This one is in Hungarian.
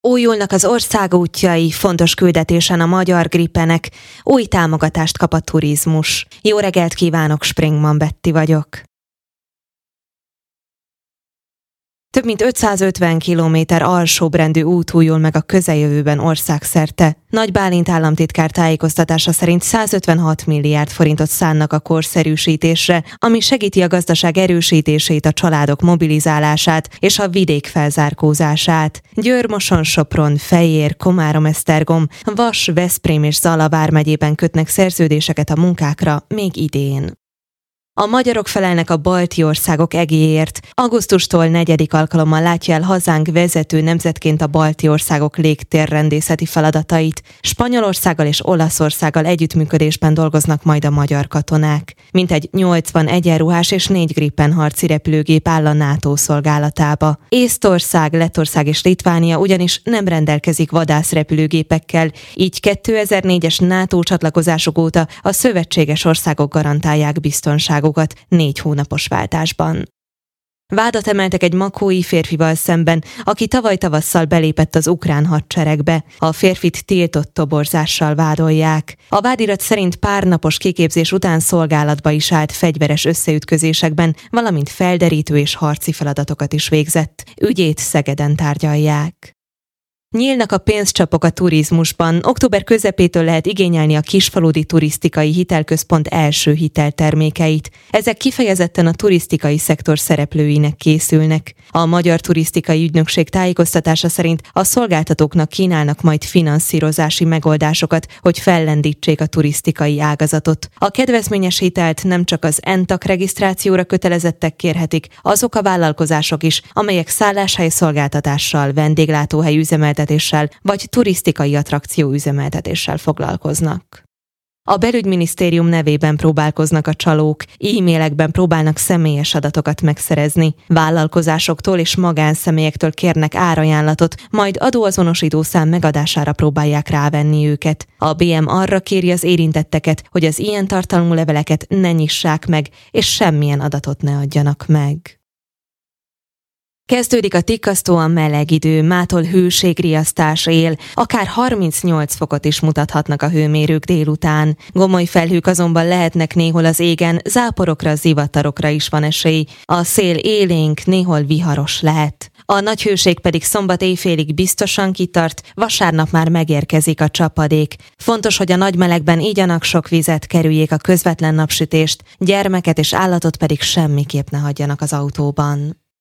Újulnak az ország útjai, fontos küldetésen a magyar Gripenek, új támogatást kap a turizmus. Jó reggelt kívánok, Springman Betti vagyok. Több mint 550 kilométer alsóbrendű út újul meg a közeljövőben országszerte. Nagy Bálint államtitkár tájékoztatása szerint 156 milliárd forintot szánnak a korszerűsítésre, ami segíti a gazdaság erősítését, a családok mobilizálását és a vidék felzárkózását. Győr, Moson, Sopron, Fejér, Komárom-Esztergom, Vas, Veszprém és Zala vármegyében kötnek szerződéseket a munkákra még idén. A magyarok felelnek a balti országok egéért. Augusztustól 4. alkalommal látja el hazánk vezető nemzetként a balti országok légtérrendészeti feladatait. Spanyolországgal és Olaszországgal együttműködésben dolgoznak majd a magyar katonák. Mintegy 80 egyenruhás és 4 Gripen harci repülőgép áll a NATO szolgálatába. Észtország, Lettország és Litvánia ugyanis nem rendelkezik vadászrepülőgépekkel, így 2004-es NATO csatlakozásuk óta a szövetséges országok garantálják biztonságot 4 hónapos váltásban. Vádat emeltek egy makói férfival szemben, aki tavaly tavasszal belépett az ukrán hadseregbe. A férfit tiltott toborzással vádolják. A vádirat szerint pár napos kiképzés után szolgálatba is állt fegyveres összeütközésekben, valamint felderítő és harci feladatokat is végzett. Ügyét Szegeden tárgyalják. Nyílnak a pénzcsapok a turizmusban. Október közepétől lehet igényelni a Kisfaludy Turisztikai Hitelközpont első hiteltermékeit. Ezek kifejezetten a turisztikai szektor szereplőinek készülnek. A Magyar Turisztikai Ügynökség tájékoztatása szerint a szolgáltatóknak kínálnak majd finanszírozási megoldásokat, hogy fellendítsék a turisztikai ágazatot. A kedvezményes hitelt nem csak az ENTAK regisztrációra kötelezettek kérhetik, azok a vállalkozások is, amelyek szálláshely szolgáltatással, vendéglátóhely üzemeltetéssel vagy turisztikai attrakció üzemeltetéssel foglalkoznak. A belügyminisztérium nevében próbálkoznak a csalók, e-mailekben próbálnak személyes adatokat megszerezni, vállalkozásoktól és magánszemélyektől kérnek árajánlatot, majd adóazonosítószám megadására próbálják rávenni őket. A BM arra kéri az érintetteket, hogy az ilyen tartalmú leveleket ne nyissák meg, és semmilyen adatot ne adjanak meg. Kezdődik a tikkasztóan meleg idő, mától hőségriasztás él, akár 38 fokot is mutathatnak a hőmérők délután. Gomoly felhők azonban lehetnek néhol az égen, záporokra, zivatarokra is van esély. A szél élénk, néhol viharos lehet. A nagy hőség pedig szombat éjfélig biztosan kitart, vasárnap már megérkezik a csapadék. Fontos, hogy a nagy melegben igyanak sok vizet, kerüljék a közvetlen napsütést, gyermeket és állatot pedig semmiképp ne hagyjanak az autóban.